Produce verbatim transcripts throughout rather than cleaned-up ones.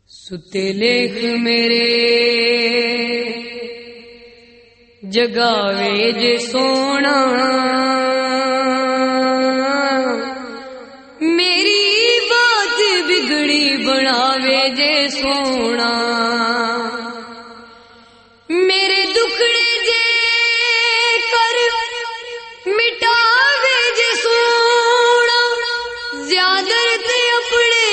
ستے لکھ میرے جگاوے جے سونا، میری بات بگڑی بناوے جے سونا، میرے دکھڑے جے کر مٹاوے جے سونا، زیادت اپنے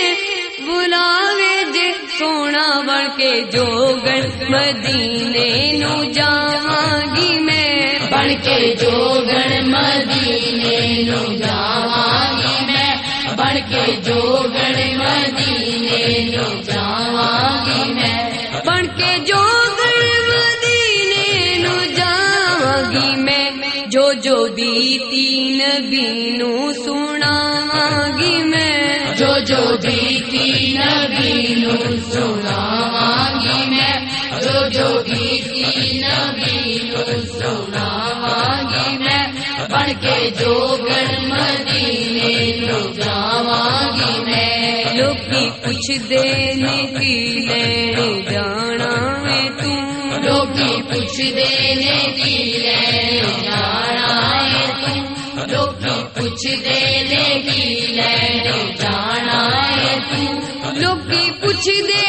بلاوے جے سونا، بن کے جوگن مدینے نو جاواں گی میں، بن کے جوگن مدینے نو جاواں گی میں، بن کے جوگن مدینے نو جاواں گی میں، بن کے جوگن مدینے نو جاواں گی میں، جو جو بیتی نبی نو سناواں گی میں، جو جو بیتی نبی نو سناواں گی میں، جو جو بیتی نبی نو سناواں گی میں، بن کے جوگن مدینے نو جاواں گی میں۔ لوکی پوچھ دے نے کی لینے جانا ہے تو، لوکی پوچھ دے نے کی لینے جانا ہے تو، لوکی پوچھ دے نے کی لینے جانا ہے تو، لوکی پوچھ دے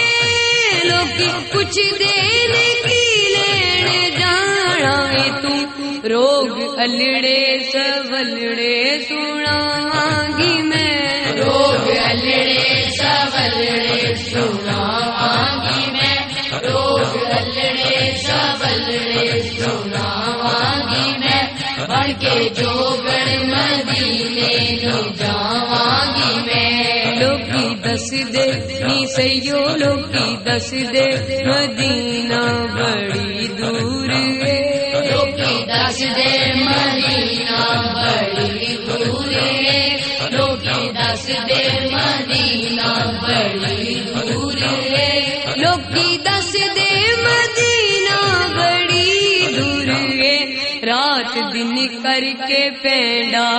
لوکی پوچھ دے نے کی لینے جانا ہے تو، روگ الڑے سولڑے سناواں گی میں، روگ الڑے سولڑے سناواں گی میں، روگ الڑے سولڑے سناواں گی میں، بن کے جوگن مدینے نو جاواں گی میں۔ لوکی دس دے نی سیو لوکی دس دے مدینہ بڑی دور ہے، لوکی دس دے مدینہ بڑی دور ہے، لوکی دس دے مدینہ بڑی دور ہے، لوکی دس دے مدینہ بڑی دور ہے، رات دن کر کے پینڈا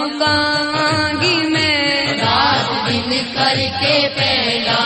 مکاواں گی میں، رات دن کر کے پینڈا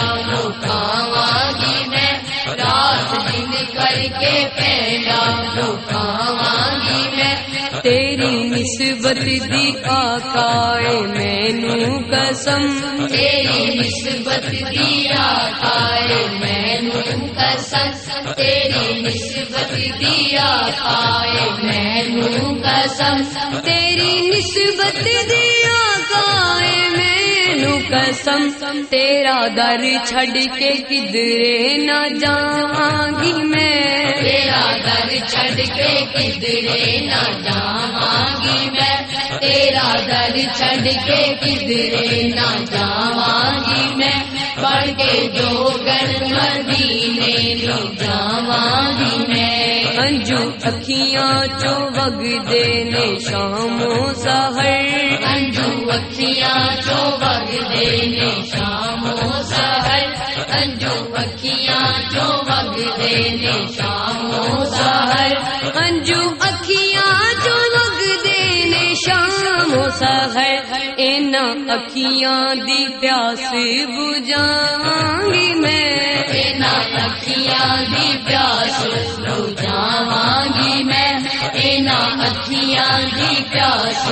مکاواں گی میں، رات دن کر کے پینڈا مکاواں گی میں، تیری نسبت دی آقائے مینو قسم، تیری نسبت دی آقائے مینو قسم، تیری نسبت دی آقائے مینو قسم، تیری نسبت دی آقائے مینو قسم، تیرا در چھڑ کے کدرے نہ جاواں گی میں، تیرا در چھڑ کے کدرے نہ جاواں گی میں، تیرا در چھڑ کے کدرے نہ جاواں گی میں، بن کے جوگن مدینے نو جاواں گی میں۔ انجو اکھیاں چو وگ دے نے شام و سحر، انجو اکھیاں چو وگ دے نے شام و سحر، انجو اکھیاں چو وگ دے نے شام و سحر، انجو اکھیاں چو وگ دے نے شام و سحر، انہاں اکھیاں دی پیاس بجھاواں گی میں، انہاں اکھیاں دی پیاس بجھاواں گی میں، انہاں اکھیاں دی پیاس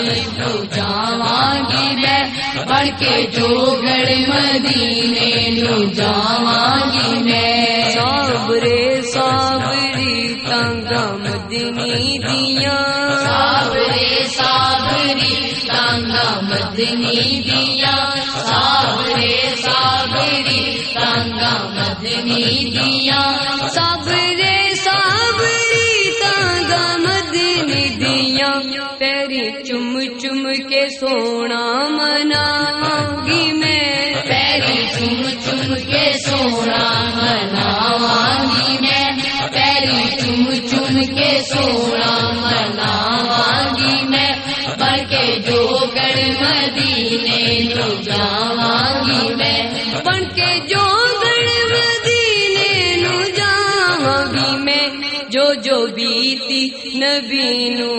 بجھاواں گی میں، بن کے جوگن مدینے نو جاواں گی میں۔ صابرے صابری تانگا مدنی دیاں، صابرے صابری تانگا مدنی دیاں، صابرے صابری تانگا مدنی دیاں، صابرے صابری تانگا مدنی دیاں، پیری چم چم کے سونا مناواں گی میں، پیری چم چم کے سونا مناواں گی میں، پیری چم چم کے سونا مناواں گی میں، بن کے جوگن مدینے نو جاواں گی میں، بن کے جوگن مدینے نو جاواں گی میں، جو جو بیتی نبی نو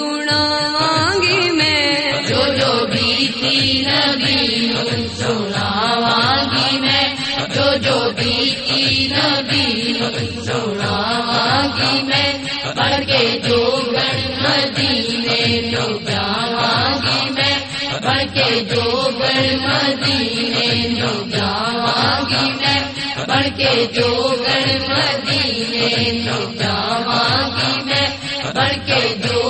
سناواں گی میں، جو جو بیتی نبی نو سناواں گی میں، جو جو بیتی نبی نو سناواں میں بڑھ کے جو گڑ مدینے نو جاواں میں بڑھ کے جو گڑ مدینے نو جاواں میں بڑھ کے جو گڑ مدینے نو جاواں میں بڑھ کے جو